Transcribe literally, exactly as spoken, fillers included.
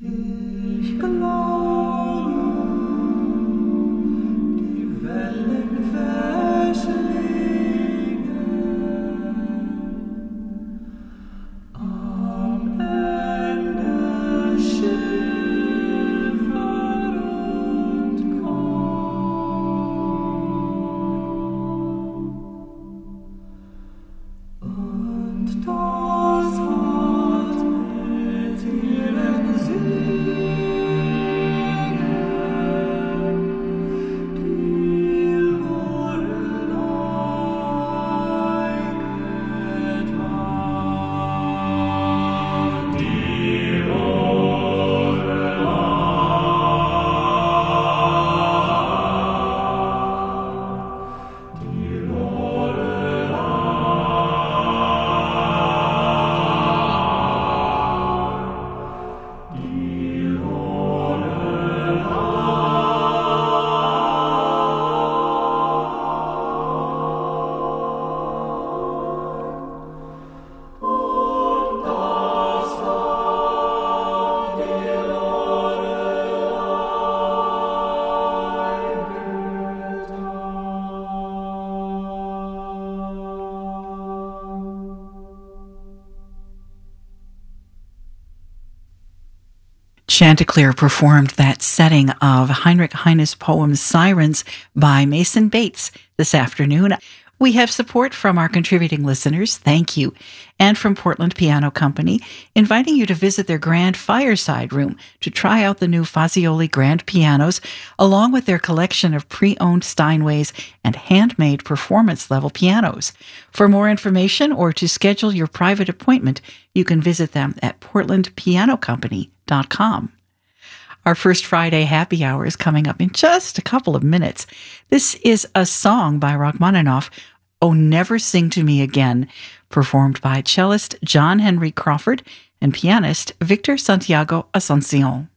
Ich glaube, die Wellen verschlingen am Ende Schiffer und Kaum. Und das hat mit ihren Singen die Lorelei getan. Die Lorelei, die Lorelei, die Und das hat die Lorelei getan. Chanticleer performed that setting of Heinrich Heine's poem Sirens by Mason Bates this afternoon. We have support from our contributing listeners, thank you, and from Portland Piano Company, inviting you to visit their grand fireside room to try out the new Fazioli grand pianos, along with their collection of pre-owned Steinways and handmade performance-level pianos. For more information or to schedule your private appointment, you can visit them at portland piano company dot com. Our first Friday happy hour is coming up in just a couple of minutes. This is a song by Rachmaninoff, Oh Never Sing to Me Again, performed by cellist John Henry Crawford and pianist Victor Santiago Asuncion.